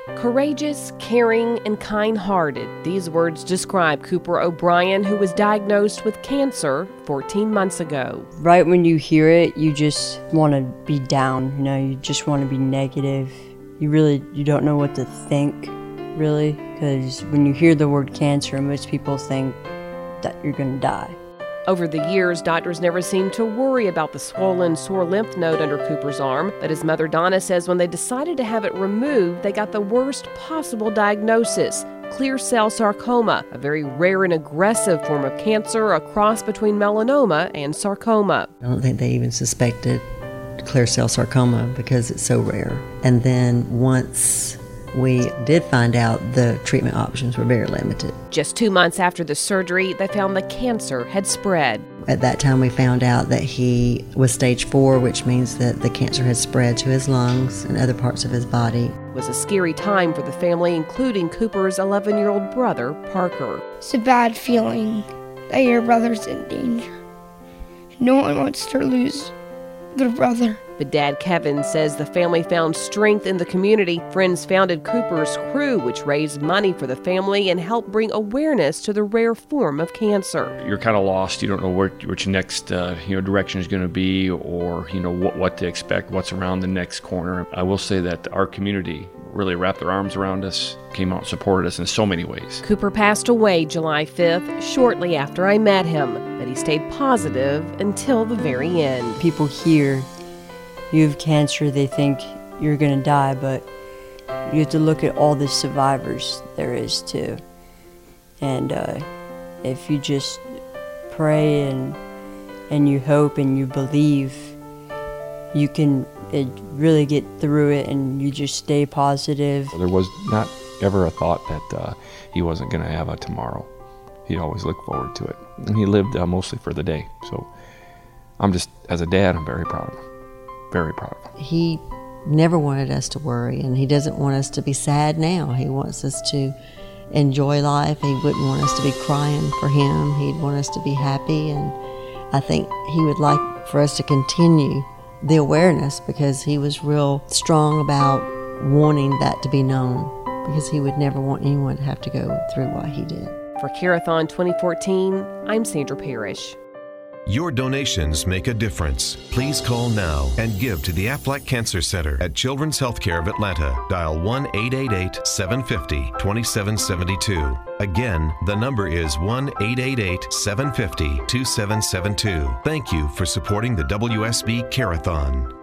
Courageous, caring, and kind-hearted. These words describe Cooper O'Brien, who was diagnosed with cancer 14 months ago. Right when you hear it, you just want to be down, you just want to be negative. You don't know what to think, really, because when you hear the word cancer, most people think that you're going to die. Over the years, doctors never seemed to worry about the swollen, sore lymph node under Cooper's arm, but his mother Donna says when they decided to have it removed, they got the worst possible diagnosis: clear cell sarcoma, a very rare and aggressive form of cancer, a cross between melanoma and sarcoma. I don't think they even suspected clear cell sarcoma because it's so rare. And then once we did find out, the treatment options were very limited. Just 2 months after the surgery, they found the cancer had spread. At that time, we found out that he was stage 4, which means that the cancer had spread to his lungs and other parts of his body. It was a scary time for the family, including Cooper's 11-year-old brother, Parker. It's a bad feeling that your brother's in danger. No one wants to lose their brother. But Dad Kevin says the family found strength in the community. Friends founded Cooper's Crew, which raised money for the family and helped bring awareness to the rare form of cancer. You're kind of lost. You don't know what your next direction is going to be, or what to expect, what's around the next corner. I will say that our community really wrapped their arms around us, came out and supported us in so many ways. Cooper passed away July 5th, shortly after I met him, but he stayed positive until the very end. People hear you have cancer, they think you're going to die, but you have to look at all the survivors there is too. And if you just pray and you hope and you believe, you can really get through it, and you just stay positive. There was not ever a thought that he wasn't going to have a tomorrow. He always looked forward to it. And he lived mostly for the day. So as a dad, I'm very proud of him. Very proud of him. He never wanted us to worry, and he doesn't want us to be sad now. He wants us to enjoy life. He wouldn't want us to be crying for him. He'd want us to be happy, and I think he would like for us to continue the awareness, because he was real strong about wanting that to be known, because he would never want anyone to have to go through what he did. For Carathon 2014, I'm Sandra Parrish. Your donations make a difference. Please call now and give to the Aflac Cancer Center at Children's Healthcare of Atlanta. Dial 1-888-750-2772. Again, the number is 1-888-750-2772. Thank you for supporting the WSB Carathon.